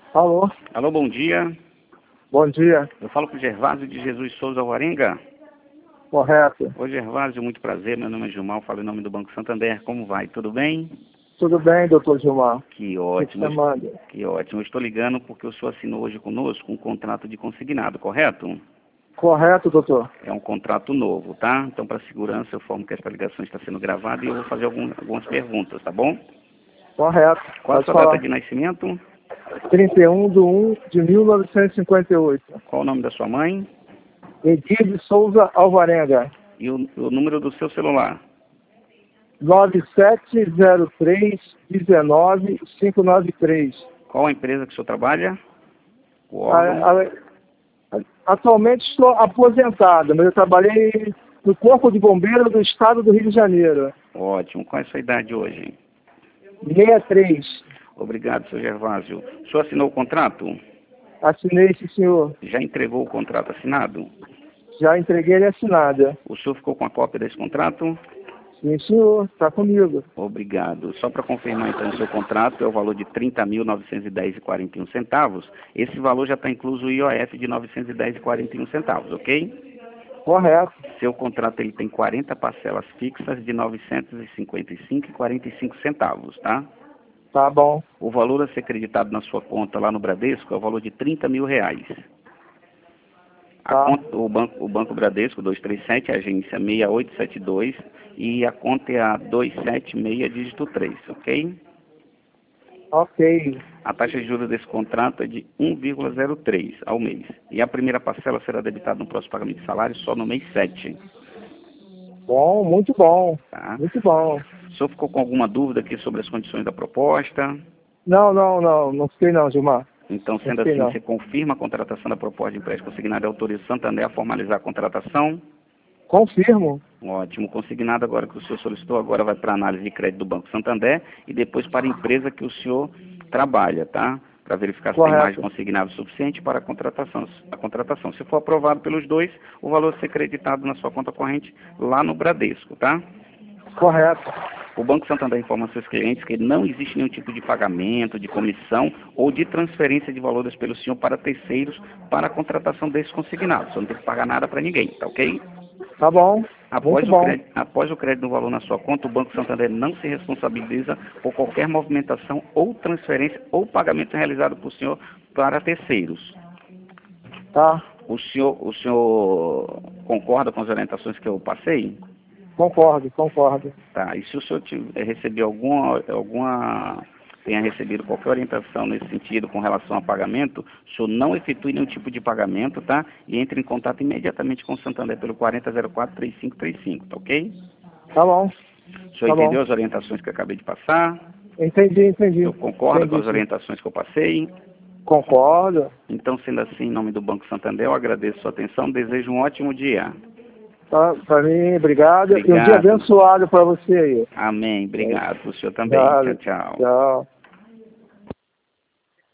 Alô? Alô, bom dia. Bom dia. Eu falo com o Gervásio de Jesus Souza Alvarenga. Correto. Oi, Gervásio, muito prazer. Meu nome é Gilmar, falo em nome do Banco Santander. Como vai? Tudo bem? Tudo bem, doutor Gilmar? Que O que ótimo. você manda? Que ótimo. Eu estou ligando porque o senhor assinou hoje conosco um contrato de consignado, correto? Correto, doutor. É um contrato novo, tá? Então, para segurança, eu informo que esta ligação está sendo gravada e eu vou fazer algumas perguntas, tá bom? Correto. Qual a Pode sua data falar. de nascimento? 31/1/1958. Qual o nome da sua mãe? Edir de Souza Alvarenga. E o número do seu celular? 9703-19593. Qual a empresa que o senhor trabalha? O órgão? A- Atualmente estou aposentado, mas eu trabalhei no Corpo de Bombeiros do Estado do Rio de Janeiro. Ótimo. Qual é a sua idade hoje? 63. Obrigado, seu Gervásio. O senhor assinou o contrato? Assinei, sim, senhor. Já entregou o contrato assinado? Já entreguei ele assinada. O senhor ficou com a cópia desse contrato? Sim, senhor. Está comigo. Obrigado. Só para confirmar, então, o seu contrato é o valor de R$ 30.910,41. Esse valor já está incluso o IOF de R$ 910,41, ok? Correto. Seu contrato ele tem 40 parcelas fixas de R$ 955,45, tá? Tá bom. O valor a ser creditado na sua conta lá no Bradesco é o valor de R$ 30.000. Tá. O Banco Bradesco 237, agência 6872 e a conta é a 276, dígito 3, ok? Ok. A taxa de juros desse contrato é de 1,03 ao mês. E a primeira parcela será debitada no próximo pagamento de salário só no mês 7. Bom, muito bom. Tá? Muito bom. O senhor ficou com alguma dúvida aqui sobre as condições da proposta? Não, não, não. Não fiquei não, Gilmar. Então, Não sendo fiquei assim, não. você confirma a contratação da proposta de empréstimo consignado e autoriza o Santander a formalizar a contratação? Confirmo. Ótimo. Consignado agora que o senhor solicitou, agora vai para a análise de crédito do Banco Santander e depois para a empresa que o senhor trabalha, tá? Para verificar se tem margem Correto. consignado suficiente para a contratação. Se for aprovado pelos dois, o valor ser creditado na sua conta corrente lá no Bradesco, tá? Correto. O Banco Santander informa aos seus clientes que não existe nenhum tipo de pagamento, de comissão ou de transferência de valores pelo senhor para terceiros para a contratação desses consignados. Você não tem que pagar nada para ninguém, tá ok? Tá bom. Muito bom. Após o crédito do valor na sua conta, o Banco Santander não se responsabiliza por qualquer movimentação ou transferência ou pagamento realizado por senhor para terceiros. Tá. O senhor concorda com as orientações que eu passei? Concordo, concordo. Tá. E se o senhor recebeu tenha recebido qualquer orientação nesse sentido com relação a pagamento, o senhor não efetue nenhum tipo de pagamento, tá? E entre em contato imediatamente com o Santander pelo 4004-3535, tá ok? Tá bom. O senhor Tá bom. entendeu as orientações que eu acabei de passar? Entendi, entendi. O senhor concorda com Entendi, as sim. orientações que eu passei? Concordo. Então, sendo assim, em nome do Banco Santander, eu agradeço a sua atenção, desejo um ótimo dia. Tá, para mim, obrigado. E um dia Obrigado. abençoado para você aí. Amém. Obrigado. O senhor também. Tchau, Obrigado. tchau. Tchau.